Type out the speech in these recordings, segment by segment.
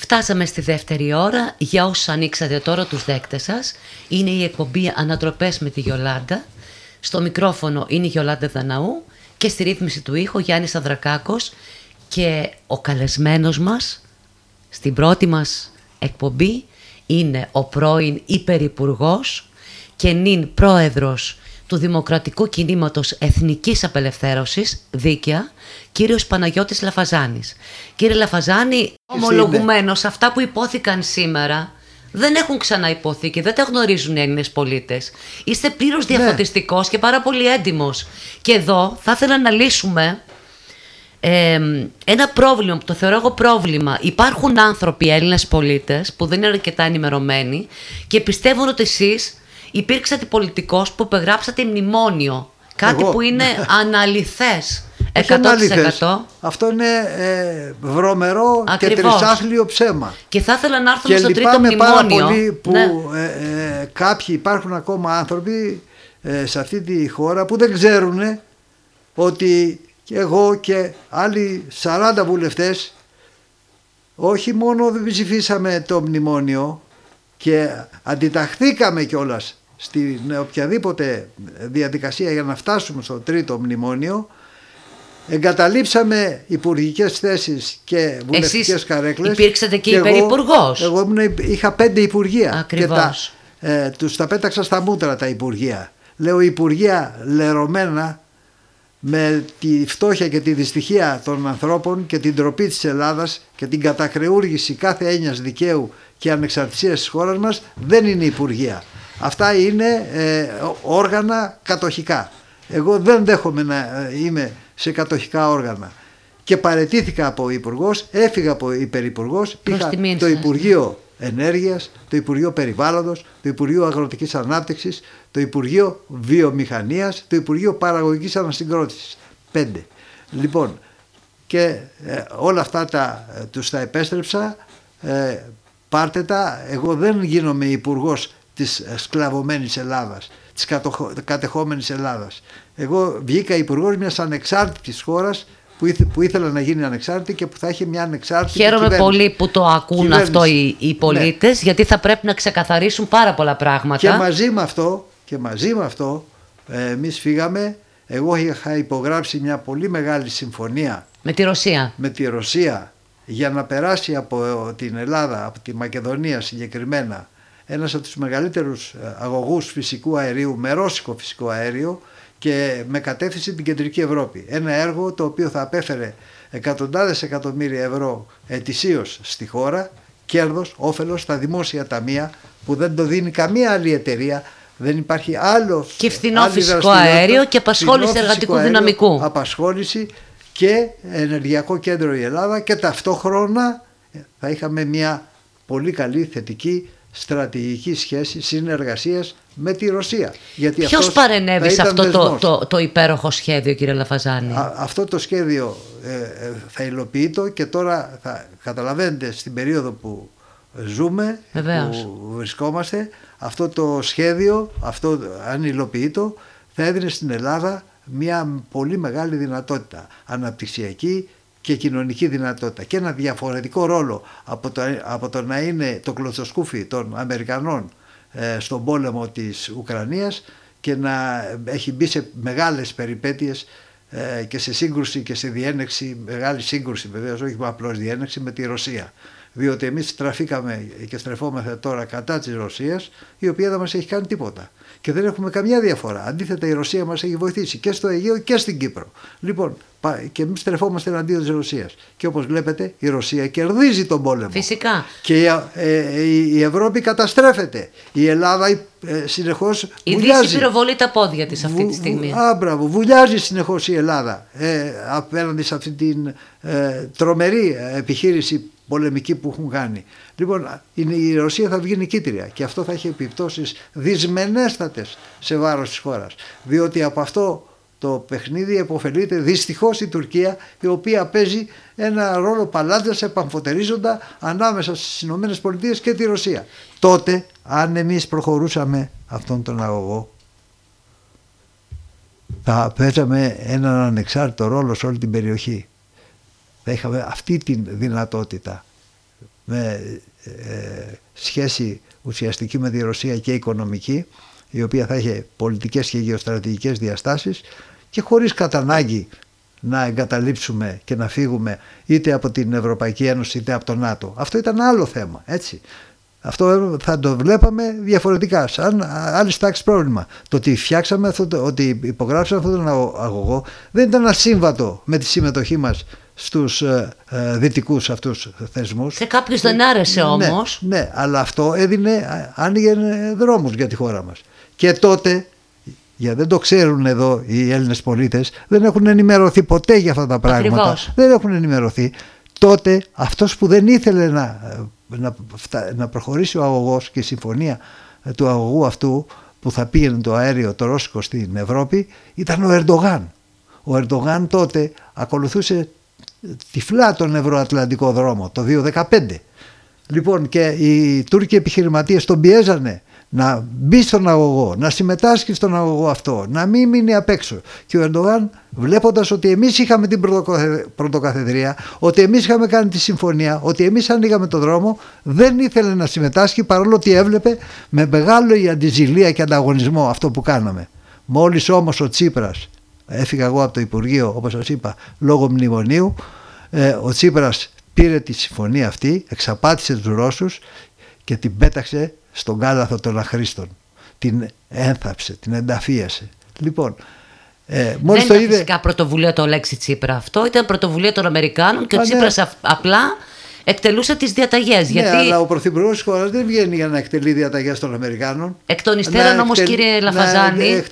Φτάσαμε στη δεύτερη ώρα. Για όσους ανοίξατε τώρα τους δέκτες σας, είναι η εκπομπή Ανατροπές με τη Γιολάντα. Στο μικρόφωνο είναι η Γιολάντα Δαναού και στη ρύθμιση του ήχου Γιάννης Ανδρακάκος, και ο καλεσμένος μας στην πρώτη μας εκπομπή είναι ο πρώην Υπερυπουργός και νυν πρόεδρος του Δημοκρατικού Κινήματος Εθνικής Απελευθέρωσης, δίκαια, κύριος Παναγιώτης Λαφαζάνης. Κύριε Λαφαζάνη, ομολογουμένως αυτά που υπόθηκαν σήμερα δεν έχουν ξαναϋποθεί και δεν τα γνωρίζουν οι Έλληνες πολίτες. Είστε πλήρως διαφωτιστικός και πάρα πολύ έντιμος. Και εδώ θα ήθελα να λύσουμε ένα πρόβλημα που το θεωρώ εγώ πρόβλημα. Υπάρχουν άνθρωποι, Έλληνες πολίτες, που δεν είναι αρκετά ενημερωμένοι και πιστεύουν ότι εσείς υπήρξατε πολιτικός που υπεγράψατε μνημόνιο. Κάτι που είναι αναλυθές 100%. Αυτό είναι βρωμερό. Ακριβώς. Και τρισάχλιο ψέμα. Και θα ήθελα να έρθουμε στο τρίτο μνημόνιο. Και λυπάμαι πάρα πολύ που κάποιοι, υπάρχουν ακόμα άνθρωποι σε αυτή τη χώρα που δεν ξέρουν ότι εγώ και άλλοι 40 βουλευτές όχι μόνο δεν ψηφίσαμε το μνημόνιο και αντιταχθήκαμε κιόλας στην οποιαδήποτε διαδικασία για να φτάσουμε στο τρίτο μνημόνιο, εγκαταλείψαμε υπουργικές θέσεις και βουλευτικές καρέκλες. Υπήρξατε και υπερυπουργός. Εγώ είχα 5 υπουργεία. Ακριβώς. Και τους τα πέταξα στα μούτρα τα υπουργεία. Λέω υπουργεία λερωμένα με τη φτώχεια και τη δυστυχία των ανθρώπων και την ντροπή της Ελλάδας και την κατακρεούργηση κάθε έννοιας δικαίου και ανεξαρτησίας της χώρας μας, δεν είναι υπουργεία. Αυτά είναι όργανα κατοχικά. Εγώ δεν δέχομαι να είμαι σε κατοχικά όργανα. Και παραιτήθηκα από υπουργός, έφυγα από υπερυπουργός, είχα το Υπουργείο Ενέργειας, το Υπουργείο Περιβάλλοντος, το Υπουργείο Αγροτικής Ανάπτυξης, το Υπουργείο Βιομηχανίας, το Υπουργείο Παραγωγικής Ανασυγκρότησης. 5. Λοιπόν, και όλα αυτά τους τα επέστρεψα, πάρτε τα. Εγώ δεν γίνομαι υπουργός της σκλαβωμένης Ελλάδας, της κατεχόμενης Ελλάδας. Εγώ βγήκα υπουργός μιας ανεξάρτητης χώρας που ήθελα να γίνει ανεξάρτητη και που θα έχει μια ανεξάρτητη κυβέρνηση. Χαίρομαι πολύ που το ακούν αυτό οι πολίτες, γιατί θα πρέπει να ξεκαθαρίσουν πάρα πολλά πράγματα. Και μαζί με αυτό εμείς φύγαμε. Εγώ είχα υπογράψει μια πολύ μεγάλη συμφωνία με τη Ρωσία για να περάσει από την Ελλάδα, από τη Μακεδονία συγκεκριμένα, ένας από τους μεγαλύτερους αγωγούς φυσικού αερίου με ρώσικο φυσικό αέριο και με κατεύθυνση την Κεντρική Ευρώπη. Ένα έργο το οποίο θα απέφερε εκατοντάδες εκατομμύρια ευρώ ετησίως στη χώρα, κέρδος, όφελος στα δημόσια ταμεία που δεν το δίνει καμία άλλη εταιρεία. Δεν υπάρχει άλλο. Και φθηνό φυσικό αέριο και απασχόληση εργατικού δυναμικού. Απασχόληση και ενεργειακό κέντρο η Ελλάδα, και ταυτόχρονα θα είχαμε μια πολύ καλή θετική στρατηγική σχέση συνεργασίας με τη Ρωσία. Ποιος παρενέβη σε αυτό το υπέροχο σχέδιο, κύριε Λαφαζάνη? Αυτό το σχέδιο θα υλοποιείται και τώρα θα καταλαβαίνετε στην περίοδο που ζούμε, που βρισκόμαστε, αυτό το σχέδιο, αν υλοποιείται, θα έδινε στην Ελλάδα μια πολύ μεγάλη δυνατότητα, αναπτυξιακή και κοινωνική δυνατότητα, και ένα διαφορετικό ρόλο από το να είναι το κλωτσοσκούφι των Αμερικανών στον πόλεμο της Ουκρανίας και να έχει μπει σε μεγάλες περιπέτειες και σε σύγκρουση και σε διένεξη, μεγάλη σύγκρουση βεβαίως, όχι απλώς διένεξη, με τη Ρωσία. Διότι εμείς στραφήκαμε και στρεφόμαστε τώρα κατά της Ρωσίας, η οποία δεν μας έχει κάνει τίποτα. Και δεν έχουμε καμιά διαφορά. Αντίθετα, η Ρωσία μας έχει βοηθήσει και στο Αιγαίο και στην Κύπρο. Λοιπόν, και εμείς στρεφόμαστε εναντίον της Ρωσίας. Και όπως βλέπετε, η Ρωσία κερδίζει τον πόλεμο. Φυσικά. Και η Ευρώπη καταστρέφεται. Η Ελλάδα συνεχώς βουλιάζει. Η Δύση πυροβολεί τα πόδια της αυτή τη στιγμή. Μπράβο, βουλιάζει συνεχώς η Ελλάδα απέναντι σε αυτή την τρομερή επιχείρηση πολεμική που έχουν κάνει. Λοιπόν, η Ρωσία θα βγει νικήτρια και αυτό θα έχει επιπτώσεις δυσμενέστατες σε βάρος της χώρας. Διότι από αυτό το παιχνίδι επωφελείται δυστυχώς η Τουρκία, η οποία παίζει ένα ρόλο παλάτζας επαμφωτερίζοντα ανάμεσα στις ΗΠΑ και τη Ρωσία. Τότε, αν εμείς προχωρούσαμε αυτόν τον αγωγό, θα παίζαμε έναν ανεξάρτητο ρόλο σε όλη την περιοχή. Θα είχαμε αυτή τη δυνατότητα. με σχέση ουσιαστική με τη Ρωσία και οικονομική, η οποία θα είχε πολιτικές και γεωστρατηγικές διαστάσεις, και χωρίς κατά ανάγκη να εγκαταλείψουμε και να φύγουμε είτε από την Ευρωπαϊκή Ένωση είτε από το ΝΑΤΟ. Αυτό ήταν άλλο θέμα, έτσι. Αυτό θα το βλέπαμε διαφορετικά, σαν άλλη τάξη πρόβλημα. Το ότι φτιάξαμε ότι υπογράψαμε αυτόν τον αγωγό δεν ήταν ασύμβατο με τη συμμετοχή μας στους δυτικούς αυτούς θεσμούς. Σε κάποιους δεν άρεσε όμως. Ναι, αλλά αυτό άνοιγε δρόμους για τη χώρα μας. Και τότε, γιατί δεν το ξέρουν εδώ οι Έλληνες πολίτες, δεν έχουν ενημερωθεί ποτέ για αυτά τα πράγματα. Ακριβώς. Δεν έχουν ενημερωθεί. Τότε αυτός που δεν ήθελε να προχωρήσει ο αγωγός και η συμφωνία του αγωγού αυτού που θα πήγαινε το αέριο το ρώσικο στην Ευρώπη ήταν ο Ερντογάν. Ο Ερντογάν τότε ακολουθούσε τυφλά τον ευρωατλαντικό δρόμο το 2015. Λοιπόν, και οι Τούρκοι επιχειρηματίες τον πιέζανε να μπει στον αγωγό, να συμμετάσχει στον αγωγό αυτό, να μην μείνει απ' έξω. Και ο Ερντογάν, βλέποντας ότι εμείς είχαμε την πρωτοκαθεδρία, ότι εμείς είχαμε κάνει τη συμφωνία, ότι εμείς ανοίγαμε τον δρόμο, δεν ήθελε να συμμετάσχει, παρόλο ότι έβλεπε με μεγάλη αντιζηλία και ανταγωνισμό αυτό που κάναμε. Μόλις όμως ο Τσίπρας, έφυγα εγώ από το Υπουργείο, όπως σας είπα, λόγω μνημονίου, ο Τσίπρας πήρε τη συμφωνία αυτή, εξαπάτησε τους Ρώσους και την πέταξε στον κάλαθο των αχρήστων. Την ένθαψε, την ενταφίασε. Λοιπόν, μόλις δεν το ήταν φυσικά πρωτοβουλία το Αλέξη Τσίπρα αυτό, ήταν πρωτοβουλία των Αμερικάνων και ο Τσίπρας απλά εκτελούσε τις διαταγές. Ναι, γιατί... αλλά ο πρωθυπουργός της χώρας δεν βγαίνει για να εκτελεί διαταγές των Αμερικάνων. Εκ των υστέρων όμως, κύριε Λαφαζάνη,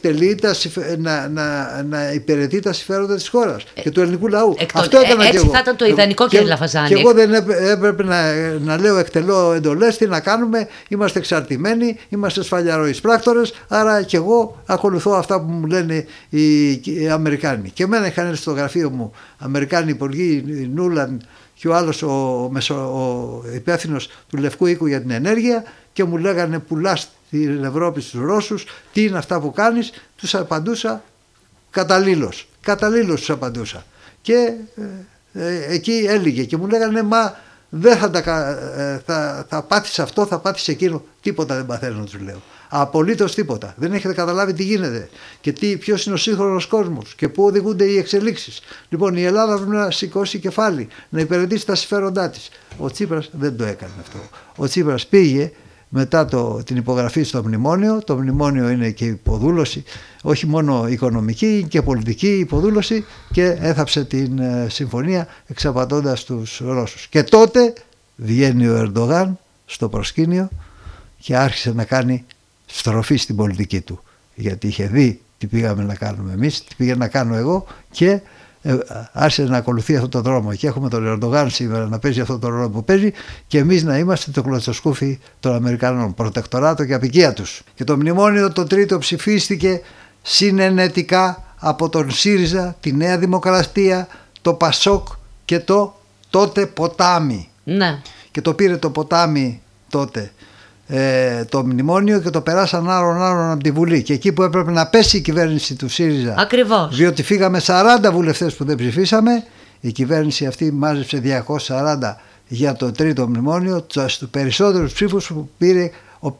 να υπηρετεί τα συμφέροντα της χώρας και του ελληνικού λαού. Αυτό έκανα έτσι και εγώ. Θα ήταν το ιδανικό, κύριε Λαφαζάνη. Και εγώ δεν έπρεπε να λέω εκτελώ εντολές, τι να κάνουμε, είμαστε εξαρτημένοι, είμαστε σφαλιαροί πράκτορες, άρα και εγώ ακολουθώ αυτά που μου λένε οι Αμερικάνοι. Και εμένα είχαν έρθει στο γραφείο μου Αμερικάνοι υπουργοί, Νούλαν και ο άλλος ο υπεύθυνος του Λευκού Οίκου για την ενέργεια, και μου λέγανε πουλάς την Ευρώπη στους Ρώσους, τι είναι αυτά που κάνεις. Τους απαντούσα καταλήλως τους απαντούσα, και εκεί έλεγε και μου λέγανε μα δεν θα πάθεις αυτό, θα πάθεις εκείνο. Τίποτα δεν παθαίνω, τους λέω. Απολύτως τίποτα. Δεν έχετε καταλάβει τι γίνεται και ποιος είναι ο σύγχρονος κόσμος και πού οδηγούνται οι εξελίξεις. Λοιπόν, η Ελλάδα πρέπει να σηκώσει κεφάλι, να υπηρετήσει τα συμφέροντά της. Ο Τσίπρας δεν το έκανε αυτό. Ο Τσίπρας πήγε μετά την υπογραφή στο μνημόνιο. Το μνημόνιο είναι και υποδούλωση, όχι μόνο οικονομική και πολιτική υποδούλωση, και έθαψε την συμφωνία εξαπατώντας τους Ρώσους. Και τότε βγαίνει ο Ερντογάν στο προσκήνιο και άρχισε να κάνει στροφή στην πολιτική του, γιατί είχε δει τι πήγαμε να κάνουμε εμείς, τι πήγα να κάνω εγώ, και άρχισε να ακολουθεί αυτόν τον δρόμο. Και έχουμε τον Ερντογάν σήμερα να παίζει αυτόν τον ρόλο που παίζει, και εμείς να είμαστε το κλωτσοσκούφι των Αμερικανών, προτεκτοράτο και απικία τους. Και το μνημόνιο το τρίτο ψηφίστηκε συνενετικά από τον ΣΥΡΙΖΑ, τη Νέα Δημοκρατία, το ΠΑΣΟΚ και το τότε Ποτάμι. Ναι. Και το πήρε το Ποτάμι τότε το μνημόνιο και το περάσαν άρον από τη Βουλή, και εκεί που έπρεπε να πέσει η κυβέρνηση του ΣΥΡΙΖΑ, ακριβώς, διότι φύγαμε 40 βουλευτές που δεν ψηφίσαμε, η κυβέρνηση αυτή μάζεψε 240 για το τρίτο μνημόνιο, στους περισσότερους ψήφους που πήρε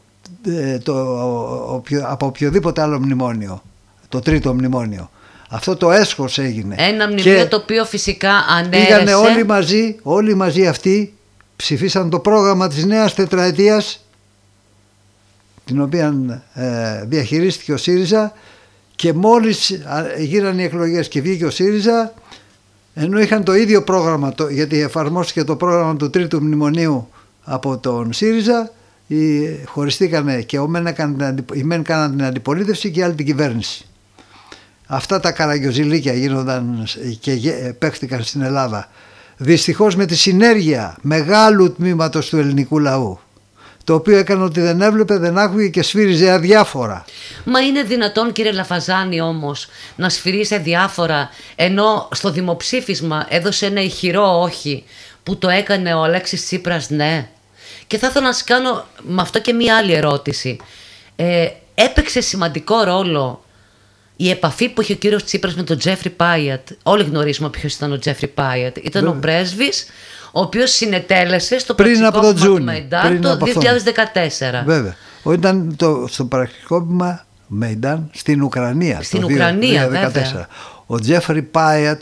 από οποιοδήποτε άλλο μνημόνιο, το τρίτο μνημόνιο. Αυτό το έσχος έγινε. Ένα μνημόνιο το οποίο φυσικά ανέρεσε. Πήγανε όλοι μαζί αυτοί, ψηφίσαν το πρόγραμμα της νέας τετραετίας, την οποία διαχειρίστηκε ο ΣΥΡΙΖΑ, και μόλις γίνανε οι εκλογές και βγήκε ο ΣΥΡΙΖΑ, ενώ είχαν το ίδιο πρόγραμμα, γιατί εφαρμόστηκε το πρόγραμμα του τρίτου μνημονίου από τον ΣΥΡΙΖΑ, χωριστήκανε και οι μεν κάναν την αντιπολίτευση και οι άλλοι την κυβέρνηση. Αυτά τα καραγκιοζηλίκια γίνονταν και παίχτηκαν στην Ελλάδα, δυστυχώς με τη συνέργεια μεγάλου τμήματος του ελληνικού λαού, το οποίο έκανε ότι δεν έβλεπε, δεν άκουγε και σφύριζε αδιάφορα. Μα είναι δυνατόν, κύριε Λαφαζάνη, όμως να σφυρίζει αδιάφορα, ενώ στο δημοψήφισμα έδωσε ένα ηχηρό όχι, που το έκανε ο Αλέξης Τσίπρας ναι? Και θα ήθελα να σας κάνω με αυτό και μία άλλη ερώτηση. Έπαιξε σημαντικό ρόλο η επαφή που είχε ο κύριος Τσίπρας με τον Τζέφρι Πάιατ? Όλοι γνωρίζουμε ποιος ήταν ο Τζέφρι Πάιατ. Ήταν ο πρέσβης, Ο οποίος συνετέλεσε στο πριν από το πραξικόπημα του Τζούνι, Μεϊντάν το 2014. Βέβαια. Ήταν στο πραξικόπημα Μεϊντάν στην Ουκρανία Στην το Ουκρανία, 2014. βέβαια. Ο Τζέφρι Πάιατ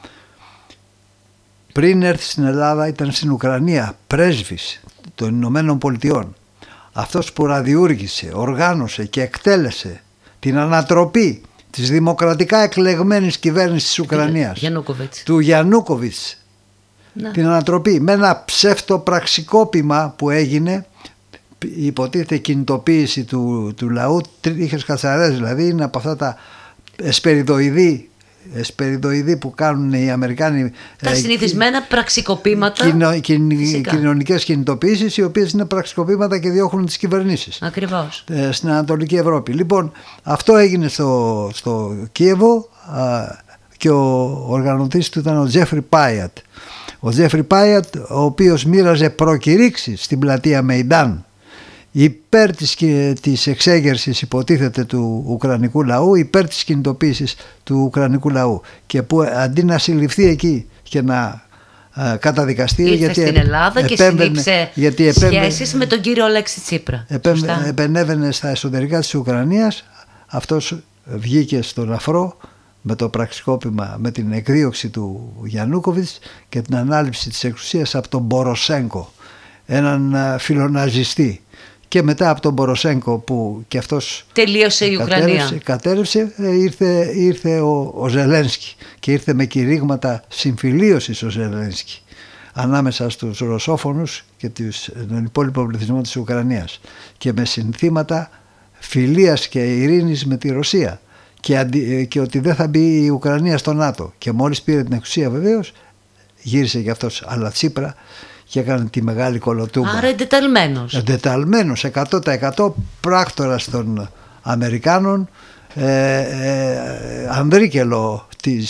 πριν έρθει στην Ελλάδα ήταν στην Ουκρανία πρέσβης των Ηνωμένων Πολιτειών. Αυτός που ραδιούργησε, οργάνωσε και εκτέλεσε την ανατροπή της δημοκρατικά εκλεγμένης κυβέρνησης της Ουκρανίας, του Γιαννούκοβιτς. Να. Την ανατροπή με ένα ψευτοπραξικόπημα που έγινε, υποτίθεται κινητοποίηση του λαού, τρίχες κατσαρές δηλαδή, είναι από αυτά τα εσπεριδοειδή που κάνουν οι Αμερικάνοι, τα συνηθισμένα πραξικοπήματα, κοινωνικές κινητοποίησεις, οι οποίες είναι πραξικοπήματα και διώχνουν τις κυβερνήσεις. Ακριβώς. Στην Ανατολική Ευρώπη. Λοιπόν, αυτό έγινε στο Κίεβο και ο οργανωτής του ήταν ο Τζέφρι Πάιατ. Ο Τζέφρι Πάιατ, ο οποίος μοίραζε προκηρύξεις στην πλατεία Μεϊντάν υπέρ της εξέγερσης, υποτίθεται, του Ουκρανικού λαού, υπέρ της κινητοποίησης του Ουκρανικού λαού, και που αντί να συλληφθεί εκεί και να καταδικαστεί, ήρθε γιατί στην Ελλάδα και συνήψε σχέσεις με τον κύριο Αλέξη Τσίπρα. Επενέβαινε στα εσωτερικά της Ουκρανίας. Αυτός βγήκε στον αφρό με το πραξικόπημα, με την εκδίωξη του Γιαννούκοβιτς και την ανάληψη της εξουσίας από τον Μποροσέγκο, έναν φιλοναζιστή. Και μετά από τον Μποροσέγκο, που και αυτός τελείωσε η Ουκρανία, κατέρευσε, ήρθε ο Ζελένσκι, και ήρθε με κηρύγματα συμφιλίωσης ο Ζελένσκι ανάμεσα στους ρωσόφωνους και τον υπόλοιπο πληθυσμό της Ουκρανίας, και με συνθήματα φιλίας και ειρήνης με τη Ρωσία, και ότι δεν θα μπει η Ουκρανία στο ΝΑΤΟ. Και μόλις πήρε την εξουσία, βεβαίως γύρισε και αυτός αλλά Τσίπρα και έκανε τη μεγάλη κολοτούμπα. Άρα εντεταλμένος 100% πράκτορας των Αμερικάνων, ανδρίκελο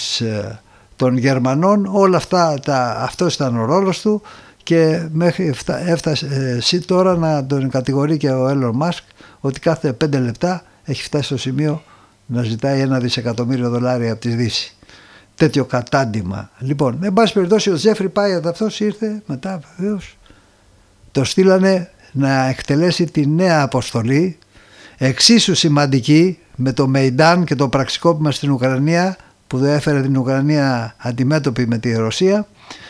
των Γερμανών. Όλα αυτά, αυτός ήταν ο ρόλος του, και μέχρι έφτασε τώρα να τον κατηγορεί και ο Έλλον Μάσκ ότι κάθε 5 λεπτά έχει φτάσει στο σημείο να ζητάει $1 δισεκατομμύριο από τη Δύση. Τέτοιο κατάντημα. Λοιπόν, εν πάση περιπτώσει, ο Τζέφρι Πάιατ αυτός ήρθε μετά, βεβαίως το στείλανε να εκτελέσει τη νέα αποστολή, εξίσου σημαντική με το Μεϊντάν και το πραξικόπημα στην Ουκρανία, που έφερε την Ουκρανία αντιμέτωπη με τη Ρωσία,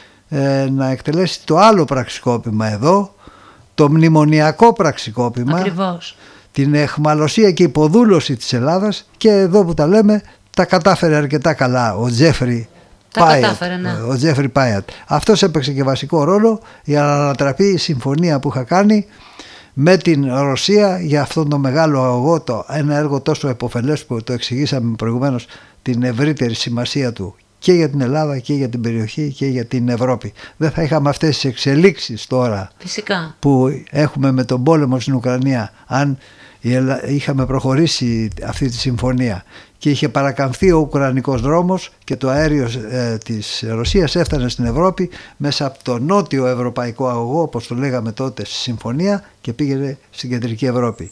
να εκτελέσει το άλλο πραξικόπημα εδώ, το μνημονιακό πραξικόπημα. Ακριβώς. Την αιχμαλωσία και υποδούλωση της Ελλάδας, και εδώ που τα λέμε τα κατάφερε αρκετά καλά ο Τζέφρι Πάιατ. Ναι. Ο Τζέφρι Πάιατ. Αυτός έπαιξε και βασικό ρόλο για να ανατραπεί η συμφωνία που είχα κάνει με την Ρωσία για αυτόν τον μεγάλο αγώγο, ένα έργο τόσο επωφελές που το εξηγήσαμε προηγουμένως, την ευρύτερη σημασία του και για την Ελλάδα και για την περιοχή και για την Ευρώπη. Δεν θα είχαμε αυτές τις εξελίξεις τώρα, φυσικά, που έχουμε με τον πόλεμο στην Ουκρανία, αν είχαμε προχωρήσει αυτή τη συμφωνία και είχε παρακαμφθεί ο Ουκρανικός δρόμος και το αέριο της Ρωσίας έφτανε στην Ευρώπη μέσα από το νότιο ευρωπαϊκό αγωγό, όπως το λέγαμε τότε στη συμφωνία, και πήγαινε στην κεντρική Ευρώπη.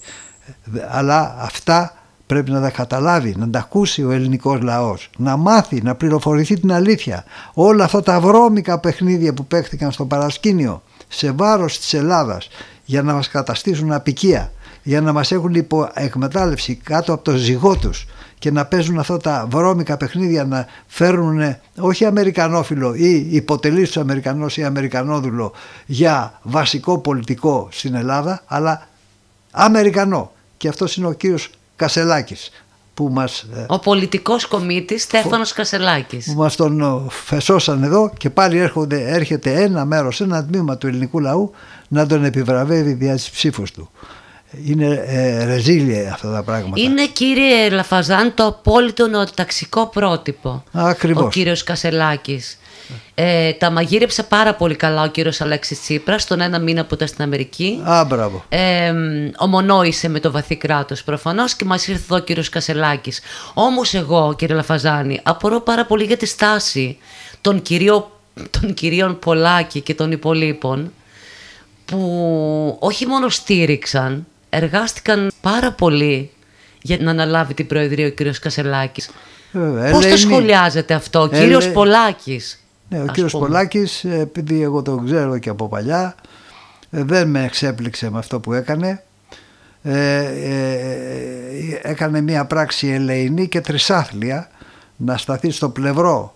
Αλλά αυτά πρέπει να τα καταλάβει, να τα ακούσει ο ελληνικός λαός, να μάθει, να πληροφορηθεί την αλήθεια. Όλα αυτά τα βρώμικα παιχνίδια που παίχτηκαν στο παρασκήνιο σε βάρος της Ελλάδας για να μας καταστήσουν απικία, για να μας έχουν υπό εκμετάλλευση κάτω από το ζυγό τους, και να παίζουν αυτά τα βρώμικα παιχνίδια, να φέρνουν όχι αμερικανόφιλο ή υποτελείς του Αμερικανός ή αμερικανόδουλο για βασικό πολιτικό στην Ελλάδα, αλλά Αμερικανό. Και αυτός είναι ο κύριος Κασελάκης, που μας, ο πολιτικός κομίτης Στέφανος Κασελάκης, που μας τον φεσώσαν εδώ, και πάλι έρχεται ένα μέρος, ένα τμήμα του ελληνικού λαού να τον επιβραβεύει δια της ψήφους του. Είναι ρεζίλια αυτά τα πράγματα. Είναι, κύριε Λαφαζάν, το απόλυτο νοοταξικό πρότυπο. Ακριβώς. Ο κύριος Κασελάκης. Τα μαγείρεψε πάρα πολύ καλά ο κύριος Αλέξης Τσίπρας τον ένα μήνα που ήταν στην Αμερική. Μπράβο. Ομονόησε με το βαθύ κράτος προφανώς, και μας ήρθε εδώ ο κύριος Κασελάκης. Όμως εγώ, κύριε Λαφαζάνη, απορώ πάρα πολύ για τη στάση των κυρίων Πολάκη και των υπολείπων, που όχι μόνο στήριξαν, εργάστηκαν πάρα πολύ για να αναλάβει την προεδρία ο κύριος Κασελάκης. Πώς το σχολιάζετε αυτό, ο κύριος Πολάκης? Ναι, ο κύριος Πολάκης, επειδή εγώ τον ξέρω και από παλιά, δεν με εξέπληξε με αυτό που έκανε. Έκανε μια πράξη ελεηνή και τρισάθλια, να σταθεί στο πλευρό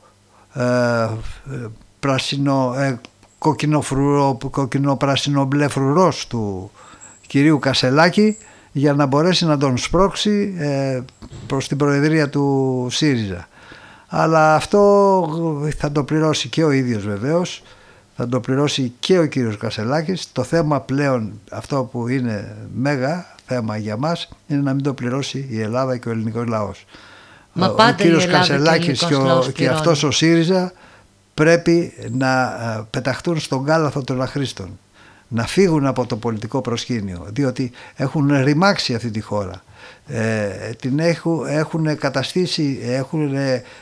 κοκκινο-πράσινο μπλε φρουρός του κυρίου Κασελάκη, για να μπορέσει να τον σπρώξει προς την προεδρία του ΣΥΡΙΖΑ. Αλλά αυτό θα το πληρώσει και ο ίδιος βεβαίως, θα το πληρώσει και ο κύριος Κασελάκης. Το θέμα πλέον, αυτό που είναι μέγα θέμα για μας, είναι να μην το πληρώσει η Ελλάδα και ο ελληνικός λαός. Ο κύριος Κασελάκης και αυτός ο ΣΥΡΙΖΑ πρέπει να πεταχτούν στον κάλαθο των αχρήστων, να φύγουν από το πολιτικό προσκήνιο, διότι έχουν ρημάξει αυτή τη χώρα, την έχουν καταστήσει, έχουν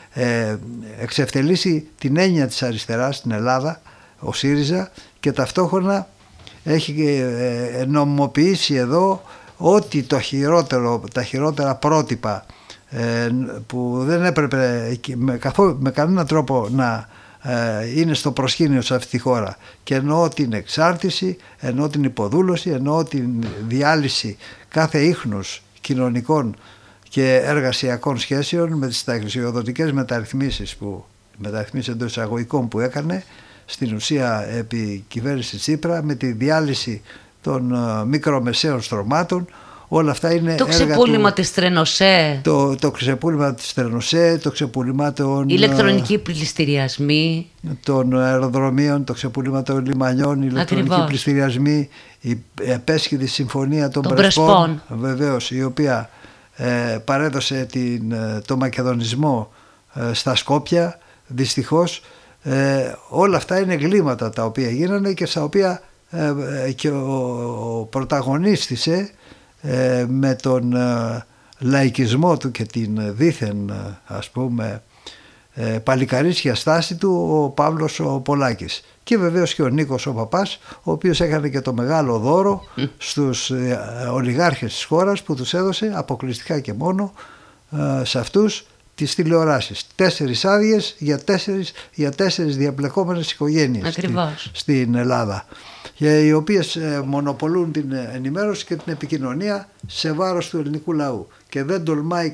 εξευτελίσει την έννοια της αριστεράς στην Ελλάδα ο ΣΥΡΙΖΑ, και ταυτόχρονα έχει νομιμοποιήσει εδώ ότι τα χειρότερα πρότυπα που δεν έπρεπε με κανέναν τρόπο να είναι στο προσκήνιο σε αυτή τη χώρα, και εννοώ την εξάρτηση, εννοώ την υποδούλωση, εννοώ την διάλυση κάθε ίχνους κοινωνικών και εργασιακών σχέσεων με τις ταξιοδοτικές μεταρρυθμίσεις εντός εισαγωγικών που έκανε στην ουσία επί κυβέρνηση Τσίπρα, με τη διάλυση των μικρομεσαίων στρωμάτων. Όλα αυτά είναι το ξεπούλημα της Τρενοσέ, το ξεπούλημα της Τρενοσέ, το ξεπούλημα των ηλεκτρονικοί πληστηριασμοί των αεροδρομίων, το ξεπούλημα των λιμανιών, οι ηλεκτρονικοί πληστηριασμοί, η επέσχυτη συμφωνία των Πρεσπών, βεβαίως, η οποία παρέδωσε το μακεδονισμό στα Σκόπια, δυστυχώς. Όλα αυτά είναι εγκλήματα τα οποία γίνανε και στα οποία και ο πρωταγωνίστησε με τον λαϊκισμό του και την δήθεν, ας πούμε, παλικαρίσια στάση του ο Παύλος ο Πολάκης, και βεβαίως και ο Νίκος ο Παπάς, ο οποίος έκανε και το μεγάλο δώρο στους ολιγάρχες της χώρας, που τους έδωσε αποκλειστικά και μόνο σε αυτούς τις τηλεοράσεις. 4 άδειες για 4 διαπλεκόμενες οικογένειες στην Ελλάδα, οι οποίες μονοπολούν την ενημέρωση και την επικοινωνία σε βάρος του ελληνικού λαού, και δεν τολμάει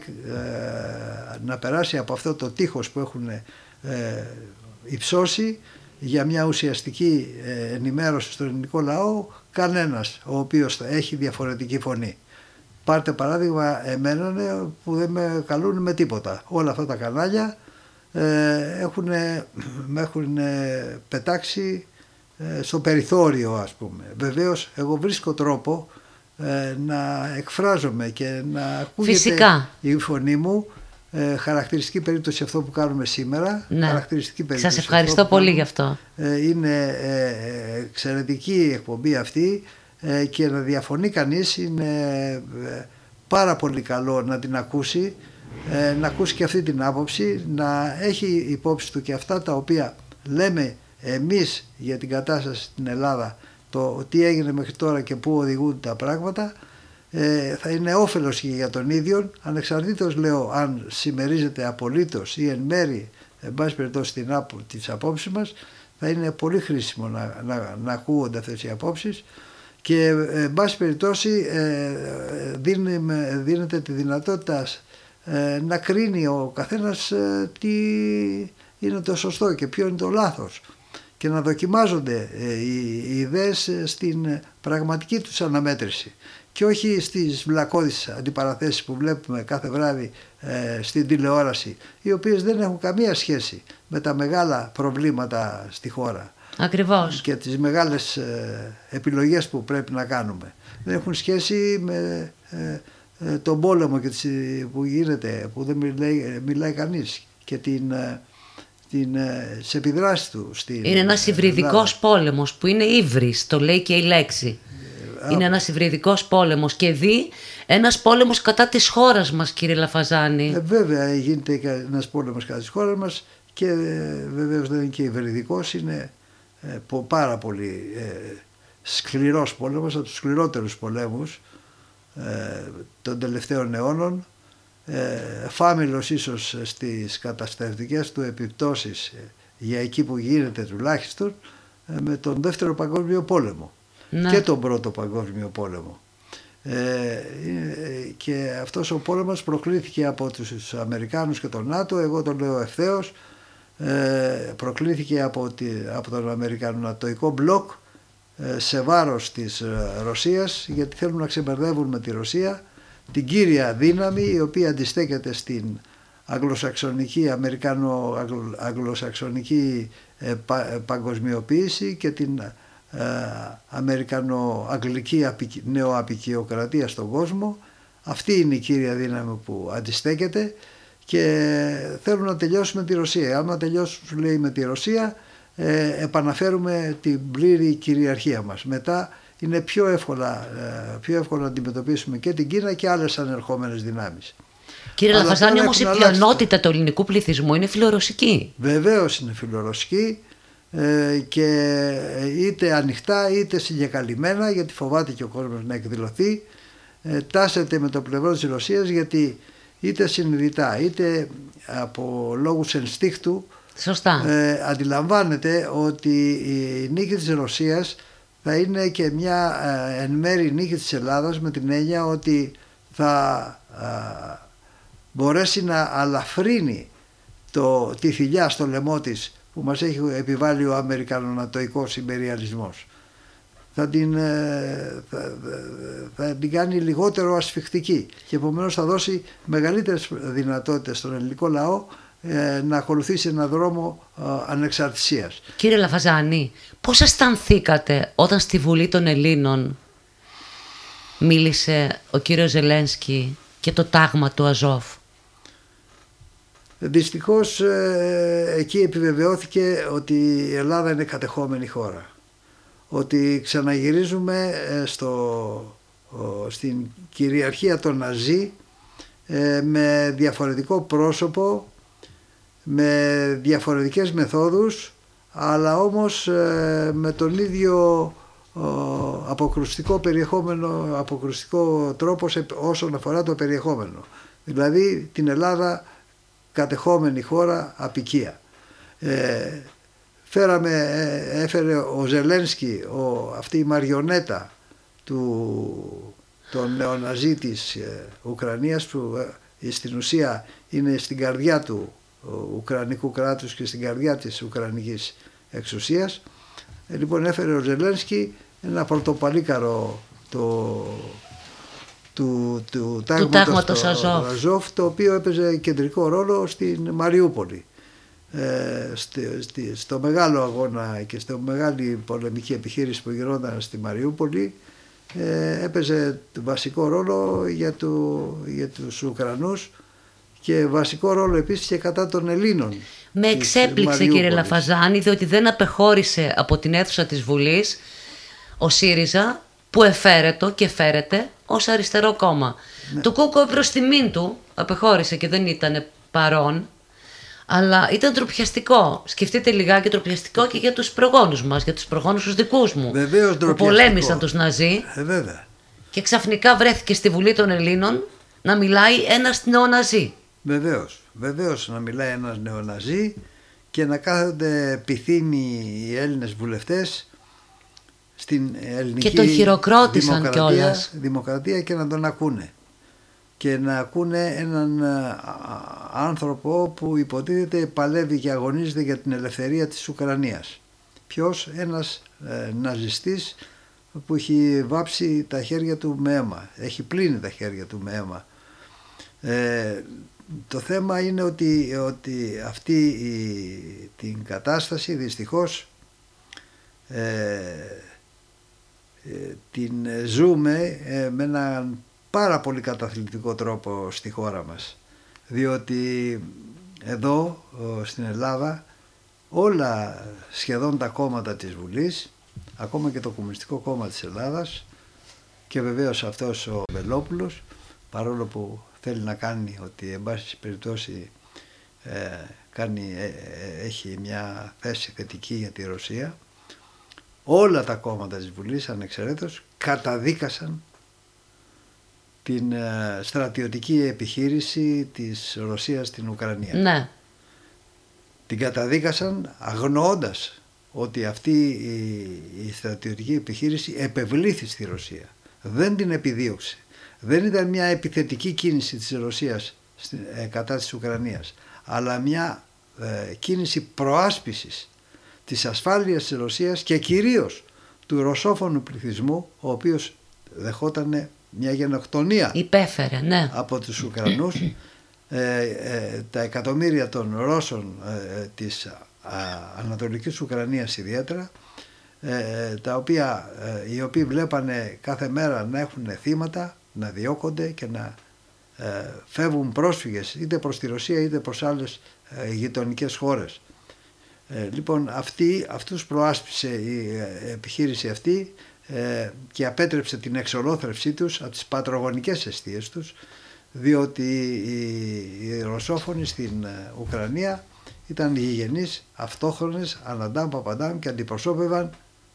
να περάσει από αυτό το τείχος που έχουν υψώσει για μια ουσιαστική ενημέρωση στον ελληνικό λαό κανένας ο οποίος έχει διαφορετική φωνή. Πάρτε παράδειγμα εμένα, που δεν με καλούν με τίποτα. Όλα αυτά τα κανάλια με έχουν πετάξει στο περιθώριο, ας πούμε. Βεβαίως εγώ βρίσκω τρόπο να εκφράζομαι και να ακούγεται η φωνή μου. Χαρακτηριστική περίπτωση αυτό που κάνουμε σήμερα. Ναι. Σας ευχαριστώ πολύ γι' αυτό. Είναι εξαιρετική η εκπομπή αυτή, και να διαφωνεί κανείς είναι πάρα πολύ καλό να την ακούσει, να ακούσει και αυτή την άποψη, να έχει υπόψη του και αυτά τα οποία λέμε εμείς για την κατάσταση στην Ελλάδα, το τι έγινε μέχρι τώρα και πού οδηγούν τα πράγματα. Θα είναι όφελος και για τον ίδιο, ανεξαρτήτως, λέω, αν συμμερίζεται απολύτως ή εν μέρη, εν πάση περιπτώσει, τις απόψεις μας. Θα είναι πολύ χρήσιμο να ακούγονται αυτές οι απόψεις, και εν πάση περιπτώσει δίνεται τη δυνατότητα να κρίνει ο καθένας τι είναι το σωστό και ποιο είναι το λάθος, και να δοκιμάζονται οι ιδέες στην πραγματική τους αναμέτρηση, και όχι στις βλακώδεις αντιπαραθέσεις που βλέπουμε κάθε βράδυ στην τηλεόραση, οι οποίες δεν έχουν καμία σχέση με τα μεγάλα προβλήματα στη χώρα. Ακριβώς. Και τις μεγάλες επιλογές που πρέπει να κάνουμε. Δεν έχουν σχέση με τον πόλεμο που γίνεται, που δεν μιλάει κανείς, και τις επιδράσεις του. Είναι ένας υβριδικός πόλεμος που είναι ύβρις, το λέει και η λέξη. Είναι ένας υβριδικός πόλεμος, και ένας πόλεμος κατά της χώρας μας, κύριε Λαφαζάνη. Βέβαια γίνεται ένας πόλεμος κατά της χώρας μας, και βεβαίως δεν είναι και υβριδικός, είναι πάρα πολύ σκληρός πόλεμος, από τους σκληρότερους πολέμους των τελευταίων αιώνων, φάμιλος ίσως στις καταστροφικές του επιπτώσεις για εκεί που γίνεται τουλάχιστον, με τον Δεύτερο Παγκόσμιο Πόλεμο Ναι. και τον Πρώτο Παγκόσμιο Πόλεμο. Και αυτός ο πόλεμος προκλήθηκε από τους Αμερικάνους και τον ΝΑΤΟ, εγώ το λέω ευθέως, προκλήθηκε από τον Αμερικανο-Νατοϊκό μπλοκ σε βάρος της Ρωσίας, γιατί θέλουν να ξεμπερδεύουν με τη Ρωσία, την κύρια δύναμη η οποία αντιστέκεται στην αγγλοσαξονική, αμερικανο-αγγλοσαξονική παγκοσμιοποίηση και την αμερικανο-αγγλική νεοαπικιοκρατία στον κόσμο. Αυτή είναι η κύρια δύναμη που αντιστέκεται και θέλουν να τελειώσουν με τη Ρωσία. Άμα τελειώσουν, λέει, με τη Ρωσία, επαναφέρουμε την πλήρη κυριαρχία μας. Μετά είναι πιο εύκολα να αντιμετωπίσουμε και την Κίνα και άλλες ανερχόμενες δυνάμεις. Κύριε Λαφαζάνη, όμως η πλειονότητα του ελληνικού πληθυσμού είναι φιλορωσική. Βεβαίως είναι φιλορωσική, και είτε ανοιχτά είτε συγκεκαλυμμένα, γιατί φοβάται και ο κόσμος να εκδηλωθεί, τάσεται με το πλευρό της Ρωσίας, γιατί είτε συνειδητά είτε από λόγους ενστίχτου, σωστά, αντιλαμβάνεται ότι η νίκη της Ρωσίας θα είναι και μια εν μέρη νίκη της Ελλάδας, με την έννοια ότι θα μπορέσει να αλαφρύνει τη θηλιά στο λαιμό της που μας έχει επιβάλει ο Αμερικανο-Νατοϊκός ιμπεριαλισμός. Θα την κάνει λιγότερο ασφιχτική και επομένως θα δώσει μεγαλύτερες δυνατότητες στον ελληνικό λαό να ακολουθήσει έναν δρόμο ανεξαρτησίας. Κύριε Λαφαζάνη, πώς αισθανθήκατε όταν στη Βουλή των Ελλήνων μίλησε ο κύριος Ζελένσκι και το τάγμα του Αζόφ? Δυστυχώς εκεί επιβεβαιώθηκε ότι η Ελλάδα είναι κατεχόμενη χώρα. Ότι ξαναγυρίζουμε στην κυριαρχία των Ναζί, με διαφορετικό πρόσωπο, με διαφορετικές μεθόδους, αλλά όμως με τον ίδιο αποκρουστικό τρόπο όσον αφορά το περιεχόμενο. Δηλαδή την Ελλάδα κατεχόμενη χώρα, απικία. Έφερε ο Ζελένσκι, αυτή η μαριονέτα των νεοναζί της Ουκρανίας, που στην ουσία είναι στην καρδιά του Ουκρανικού κράτους και στην καρδιά της Ουκρανικής εξουσίας. Λοιπόν, έφερε ο Ζελένσκι ένα πρωτοπαλίκαρο του τάγματος Αζόφ, το οποίο έπαιζε κεντρικό ρόλο στην Μαριούπολη. Στο μεγάλο αγώνα και στο μεγάλη πολεμική επιχείρηση που γινόταν στη Μαριούπολη, έπαιζε βασικό ρόλο για τους Ουκρανούς και βασικό ρόλο επίσης και κατά των Ελλήνων. Με εξέπληξε, κύριε Λαφαζάνη, διότι δεν απεχώρησε από την αίθουσα της Βουλής ο ΣΥΡΙΖΑ, που εφαίρετο και φέρεται ως αριστερό κόμμα. Ναι. Το ΚΚΕ προς τιμήν του απεχώρησε και δεν ήταν παρόν, αλλά ήταν ντροπιαστικό. Σκεφτείτε λιγάκι, ντροπιαστικό και για τους προγόνους μας, για τους προγόνους τους δικούς μου. Βεβαίως, που πολέμησαν τους Ναζί. Βέβαια. Και ξαφνικά βρέθηκε στη Βουλή των Ελλήνων να μιλάει ένας νεοναζί. Βεβαίως να μιλάει ένας νεοναζί και να κάθονται πυθύνοι οι Έλληνες βουλευτές στην ελληνική και τον χειροκρότησαν κιόλας. Δημοκρατία, και να τον ακούνε. Και να ακούνε έναν άνθρωπο που υποτίθεται παλεύει και αγωνίζεται για την ελευθερία της Ουκρανίας. Ποιος? Ένας ναζιστής που έχει βάψει τα χέρια του με αίμα, έχει πλύνει τα χέρια του με αίμα. Το θέμα είναι ότι αυτή την κατάσταση δυστυχώς την ζούμε με έναν πάρα πολύ καταθλιπτικό τρόπο στη χώρα μας, διότι εδώ στην Ελλάδα όλα σχεδόν τα κόμματα της Βουλής, ακόμα και το Κομμουνιστικό Κόμμα της Ελλάδας και βεβαίως αυτός ο Βελόπουλος, παρόλο που θέλει να κάνει ότι εν πάση περιπτώσει έχει μια θέση θετική για τη Ρωσία, όλα τα κόμματα της Βουλής ανεξαιρέτως καταδίκασαν την στρατιωτική επιχείρηση της Ρωσίας στην Ουκρανία. Ναι. την καταδίκασαν αγνοώντας ότι αυτή η στρατιωτική επιχείρηση επευλήθη στη Ρωσία. Δεν την επιδίωξε. Δεν ήταν μια επιθετική κίνηση της Ρωσίας κατά της Ουκρανίας, αλλά μια κίνηση προάσπισης της ασφάλειας της Ρωσίας και κυρίως του ρωσόφωνου πληθυσμού, ο οποίος δεχόταν μια γενοκτονία. Υπέφερε, ναι. Από τους Ουκρανούς. Τα εκατομμύρια των Ρώσων της Ανατολικής Ουκρανίας ιδιαίτερα, οι οποίοι βλέπανε κάθε μέρα να έχουν θύματα, να διώκονται και να φεύγουν πρόσφυγες είτε προς τη Ρωσία είτε προς άλλες γειτονικές χώρες. Λοιπόν, αυτούς προάσπισε η επιχείρηση αυτή και απέτρεψε την εξολόθρευσή τους από τις πατρογονικές αιστείες τους, διότι οι Ρωσόφωνοι στην Ουκρανία ήταν γηγενείς, αυτόχρονες, αναντάμ παπαντάμ και αντιπροσώπευαν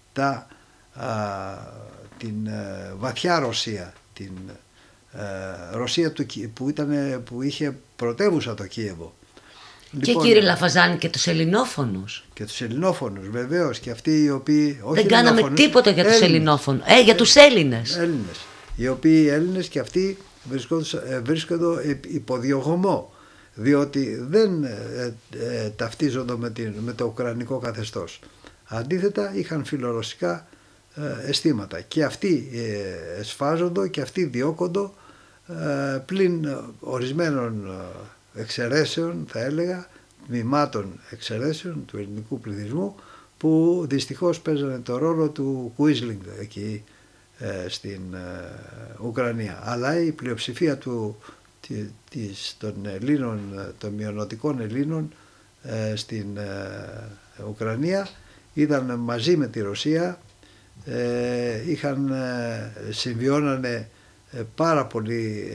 την βαθιά Ρωσία, την Ρωσία που είχε πρωτεύουσα το Κίεβο. Και λοιπόν, κύριε Λαφαζάνη, και τους ελληνόφωνους. Και τους ελληνόφωνους βεβαίως, και αυτοί οι οποίοι... Δεν κάναμε τίποτα για τους ελληνόφωνους, για τους Έλληνες. Έλληνες. Οι οποίοι Έλληνες και αυτοί βρίσκονται υποδιωγμό, διότι δεν ταυτίζονται με το ουκρανικό καθεστώς. Αντίθετα είχαν φιλορωσικά αισθήματα και αυτοί εσφάζονται και αυτοί διώκονται, πλην ορισμένων εξαιρέσεων, θα έλεγα, τμήματων εξαιρέσεων του ελληνικού πληθυσμού, που δυστυχώς παίζανε το ρόλο του Κουίσλινγκ εκεί στην Ουκρανία. Αλλά η πλειοψηφία των Ελλήνων, των μειονοτικών Ελλήνων στην Ουκρανία ήταν μαζί με τη Ρωσία, συμβιώνανε πάρα πολύ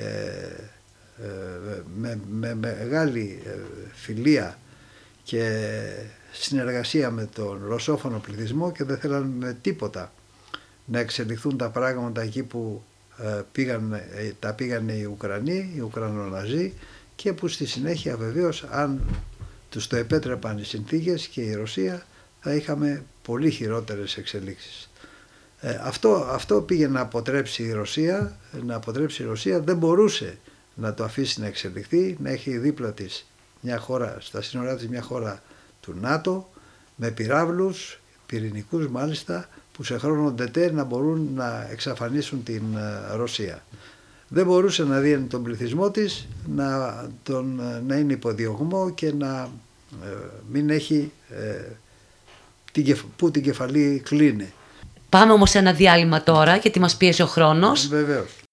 με μεγάλη φιλία και συνεργασία με τον ρωσόφωνο πληθυσμό και δεν θέλαν με τίποτα να εξελιχθούν τα πράγματα εκεί που τα πήγανε οι Ουκρανοί, οι Ουκρανοναζί, και που στη συνέχεια βεβαίως, αν τους το επέτρεπαν οι συνθήκες και η Ρωσία, θα είχαμε πολύ χειρότερες εξελίξεις. Αυτό πήγε να αποτρέψει η Ρωσία, δεν μπορούσε να το αφήσει να εξελιχθεί, να έχει δίπλα της μια χώρα, στα σύνορά της μια χώρα του ΝΑΤΟ, με πυράβλους, πυρηνικούς μάλιστα, που σε χρόνο ντετέ να μπορούν να εξαφανίσουν την Ρωσία. Δεν μπορούσε να δει τον πληθυσμό της να είναι υποδιωγμό και να μην έχει που την κεφαλή κλείνει. Πάμε όμως σε ένα διάλειμμα τώρα, γιατί μας πίεσε ο χρόνος. Βεβαίως.